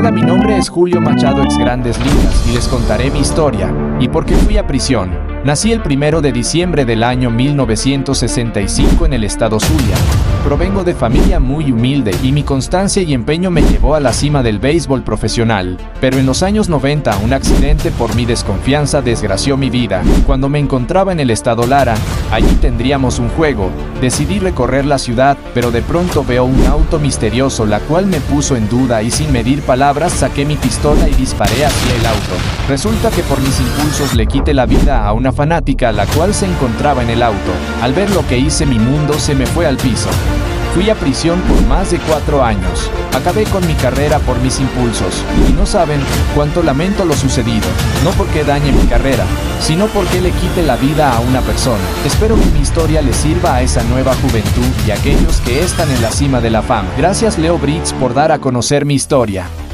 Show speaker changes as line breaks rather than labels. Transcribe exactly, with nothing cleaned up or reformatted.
Hola, mi nombre es Julio Machado, ex Grandes Ligas, y les contaré mi historia, y por qué fui a prisión. Nací el primero de diciembre del año mil novecientos sesenta y cinco en el estado Zulia. Provengo de familia muy humilde y mi constancia y empeño me llevó a la cima del béisbol profesional, pero en los años noventa un accidente por mi desconfianza desgració mi vida. Cuando me encontraba en el estado Lara, allí tendríamos un juego, decidí recorrer la ciudad, pero de pronto veo un auto misterioso la cual me puso en duda y sin medir palabras saqué mi pistola y disparé hacia el auto. Resulta que por mis impulsos le quité la vida a una fanática la cual se encontraba en el auto. Al ver lo que hice, mi mundo se me fue al piso. Fui a prisión por más de cuatro años. Acabé con mi carrera por mis impulsos. Y no saben cuánto lamento lo sucedido. No porque dañe mi carrera, sino porque le quite la vida a una persona. Espero que mi historia le sirva a esa nueva juventud y a aquellos que están en la cima de la fama. Gracias Leo Briggs por dar a conocer mi historia.